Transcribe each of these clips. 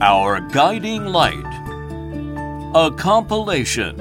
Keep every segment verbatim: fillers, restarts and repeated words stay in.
Our Guiding Light, a compilation.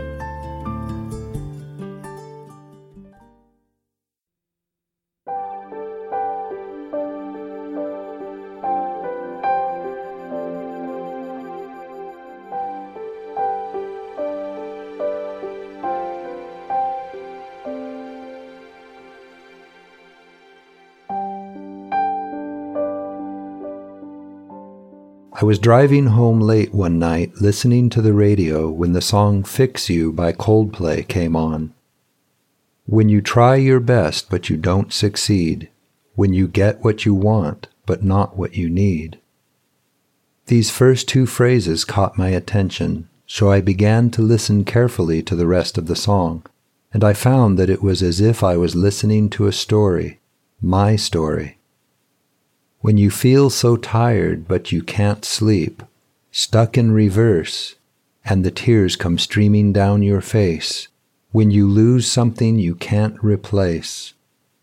I was driving home late one night listening to the radio when the song Fix You by Coldplay came on. When you try your best but you don't succeed, when you get what you want but not what you need. These first two phrases caught my attention, so I began to listen carefully to the rest of the song, and I found that it was as if I was listening to a story, my story. When you feel so tired but you can't sleep, stuck in reverse, and the tears come streaming down your face, when you lose something you can't replace.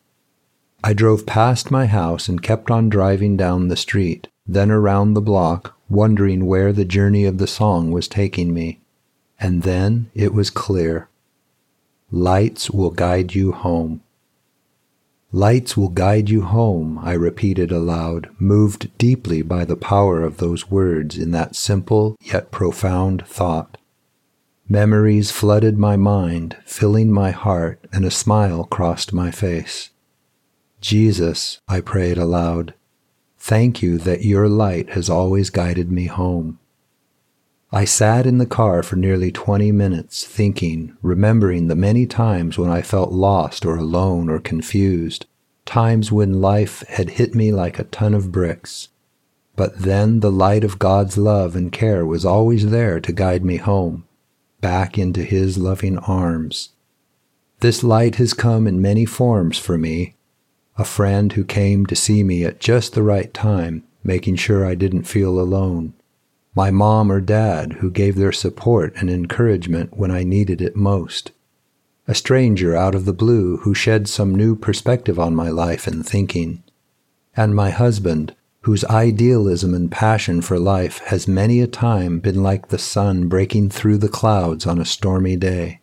I drove past my house and kept on driving down the street, then around the block, wondering where the journey of the song was taking me. And then it was clear. Lights will guide you home. Lights will guide you home, I repeated aloud, moved deeply by the power of those words in that simple yet profound thought. Memories flooded my mind, filling my heart, and a smile crossed my face. Jesus, I prayed aloud, thank you that your light has always guided me home. I sat in the car for nearly twenty minutes, thinking, remembering the many times when I felt lost or alone or confused, times when life had hit me like a ton of bricks. But then the light of God's love and care was always there to guide me home, back into His loving arms. This light has come in many forms for me. A friend who came to see me at just the right time, making sure I didn't feel alone. My mom or dad who gave their support and encouragement when I needed it most. A stranger out of the blue who shed some new perspective on my life and thinking. And my husband, whose idealism and passion for life has many a time been like the sun breaking through the clouds on a stormy day.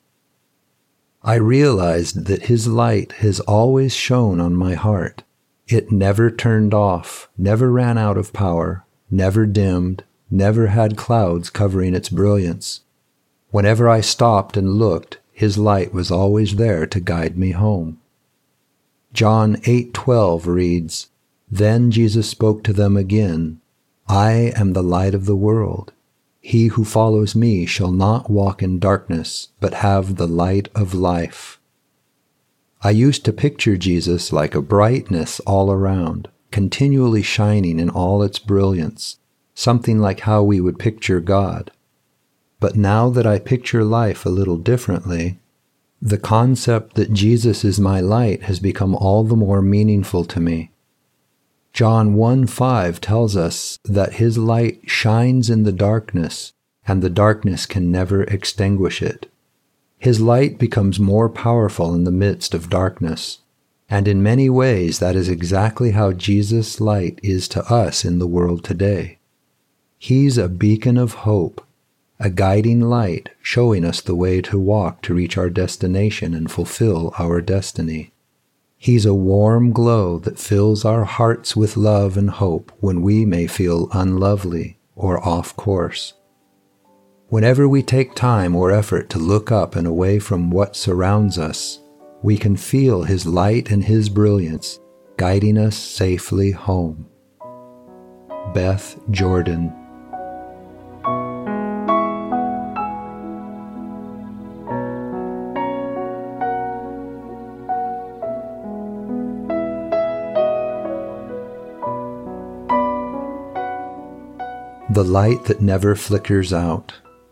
I realized that his light has always shone on my heart. It never turned off, never ran out of power, never dimmed, never had clouds covering its brilliance. Whenever I stopped and looked, His light was always there to guide me home. John eight twelve reads, Then Jesus spoke to them again, I am the light of the world. He who follows me shall not walk in darkness, but have the light of life. I used to picture Jesus like a brightness all around, continually shining in all its brilliance, something like how we would picture God. But now that I picture life a little differently, the concept that Jesus is my light has become all the more meaningful to me. John one five tells us that His light shines in the darkness, and the darkness can never extinguish it. His light becomes more powerful in the midst of darkness, and in many ways that is exactly how Jesus' light is to us in the world today. He's a beacon of hope, a guiding light showing us the way to walk to reach our destination and fulfill our destiny. He's a warm glow that fills our hearts with love and hope when we may feel unlovely or off course. Whenever we take time or effort to look up and away from what surrounds us, we can feel His light and His brilliance guiding us safely home. Beth Jordan. The light that never flickers out.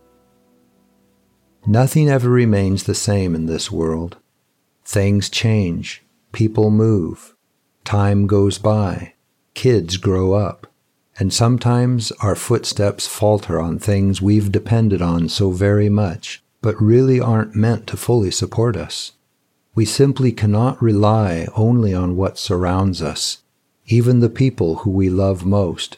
Nothing ever remains the same in this world. Things change, people move, time goes by, kids grow up, and sometimes our footsteps falter on things we've depended on so very much, but really aren't meant to fully support us. We simply cannot rely only on what surrounds us, even the people who we love most,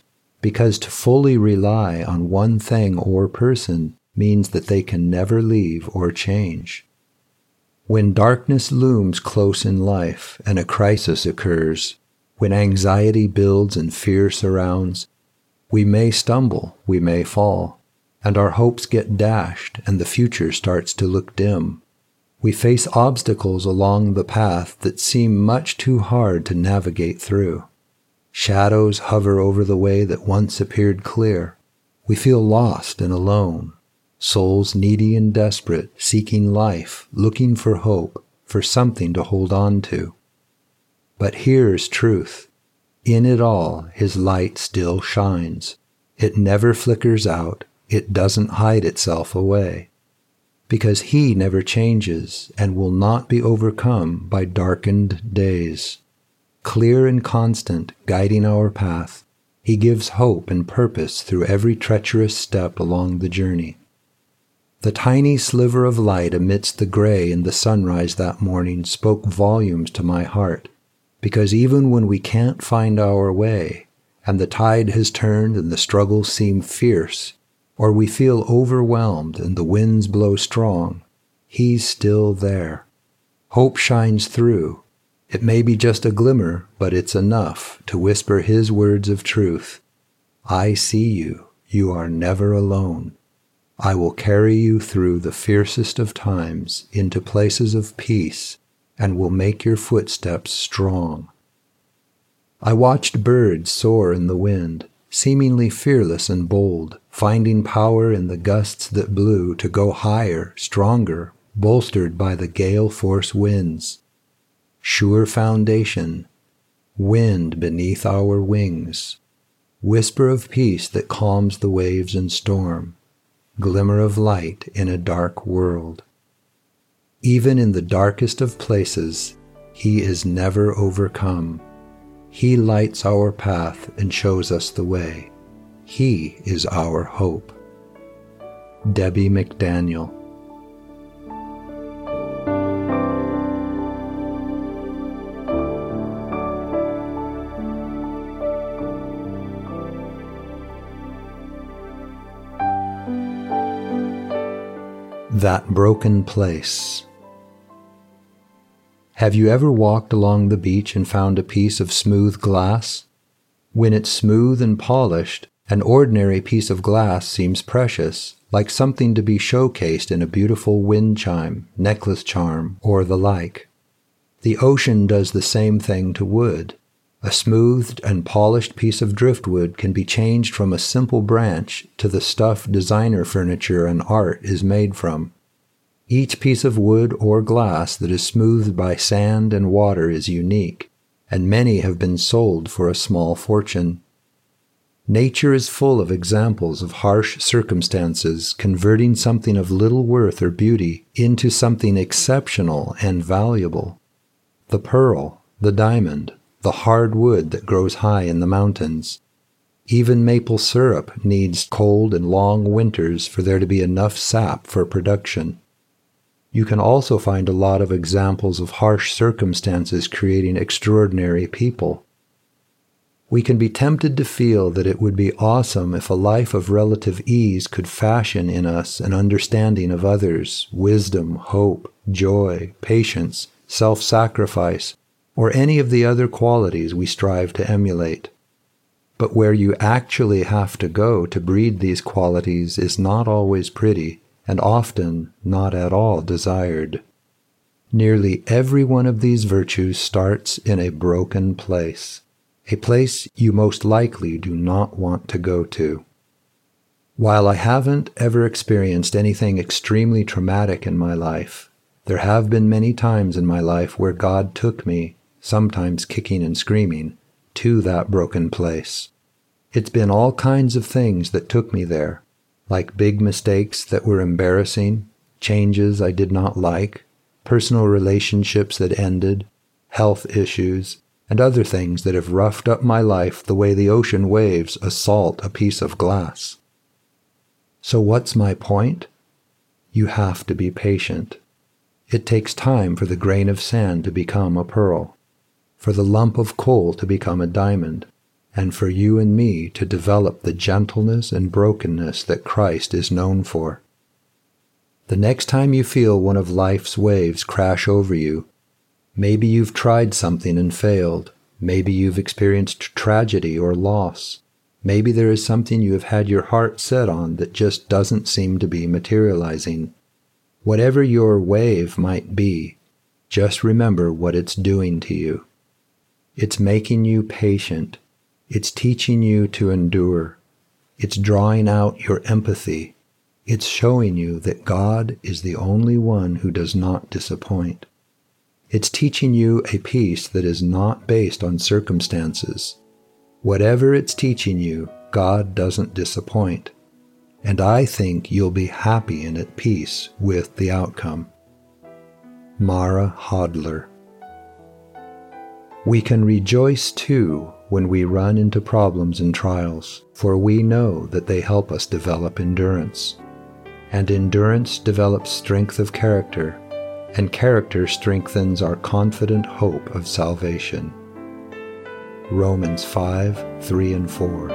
because to fully rely on one thing or person means that they can never leave or change. When darkness looms close in life and a crisis occurs, when anxiety builds and fear surrounds, we may stumble, we may fall, and our hopes get dashed and the future starts to look dim. We face obstacles along the path that seem much too hard to navigate through. Shadows hover over the way that once appeared clear. We feel lost and alone, souls needy and desperate, seeking life, looking for hope, for something to hold on to. But here's truth. In it all, His light still shines. It never flickers out. It doesn't hide itself away. Because He never changes and will not be overcome by darkened days. Clear and constant, guiding our path, He gives hope and purpose through every treacherous step along the journey. The tiny sliver of light amidst the gray in the sunrise that morning spoke volumes to my heart, because even when we can't find our way, and the tide has turned and the struggles seem fierce, or we feel overwhelmed and the winds blow strong, He's still there. Hope shines through. It may be just a glimmer, but it's enough to whisper His words of truth. I see you. You are never alone. I will carry you through the fiercest of times into places of peace and will make your footsteps strong. I watched birds soar in the wind, seemingly fearless and bold, finding power in the gusts that blew to go higher, stronger, bolstered by the gale force winds. Sure foundation, wind beneath our wings, whisper of peace that calms the waves and storm, glimmer of light in a dark world. Even in the darkest of places, He is never overcome. He lights our path and shows us the way. He is our hope. Debbie McDaniel. That broken place. Have you ever walked along the beach and found a piece of smooth glass? When it's smooth and polished, an ordinary piece of glass seems precious, like something to be showcased in a beautiful wind chime, necklace charm, or the like. The ocean does the same thing to wood. A smoothed and polished piece of driftwood can be changed from a simple branch to the stuff designer furniture and art is made from. Each piece of wood or glass that is smoothed by sand and water is unique, and many have been sold for a small fortune. Nature is full of examples of harsh circumstances converting something of little worth or beauty into something exceptional and valuable. The pearl, the diamond, the hard wood that grows high in the mountains. Even maple syrup needs cold and long winters for there to be enough sap for production. You can also find a lot of examples of harsh circumstances creating extraordinary people. We can be tempted to feel that it would be awesome if a life of relative ease could fashion in us an understanding of others, wisdom, hope, joy, patience, self-sacrifice, or any of the other qualities we strive to emulate. But where you actually have to go to breed these qualities is not always pretty, and often not at all desired. Nearly every one of these virtues starts in a broken place, a place you most likely do not want to go to. While I haven't ever experienced anything extremely traumatic in my life, there have been many times in my life where God took me, sometimes kicking and screaming, to that broken place. It's been all kinds of things that took me there, like big mistakes that were embarrassing, changes I did not like, personal relationships that ended, health issues, and other things that have roughed up my life the way the ocean waves assault a piece of glass. So what's my point? You have to be patient. It takes time for the grain of sand to become a pearl, for the lump of coal to become a diamond, and for you and me to develop the gentleness and brokenness that Christ is known for. The next time you feel one of life's waves crash over you, maybe you've tried something and failed. Maybe you've experienced tragedy or loss. Maybe there is something you have had your heart set on that just doesn't seem to be materializing. Whatever your wave might be, just remember what it's doing to you. It's making you patient. It's teaching you to endure. It's drawing out your empathy. It's showing you that God is the only one who does not disappoint. It's teaching you a peace that is not based on circumstances. Whatever it's teaching you, God doesn't disappoint. And I think you'll be happy and at peace with the outcome. Mara Hodler. We can rejoice too when we run into problems and trials, for we know that they help us develop endurance. And endurance develops strength of character, and character strengthens our confident hope of salvation. Romans five, three and four.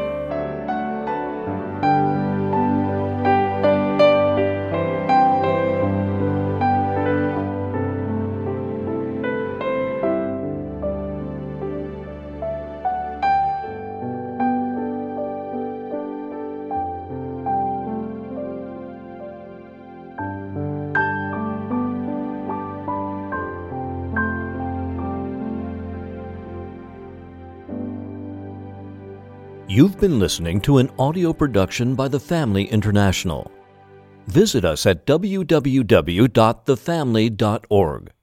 You've been listening to an audio production by The Family International. Visit us at w w w dot the family dot org.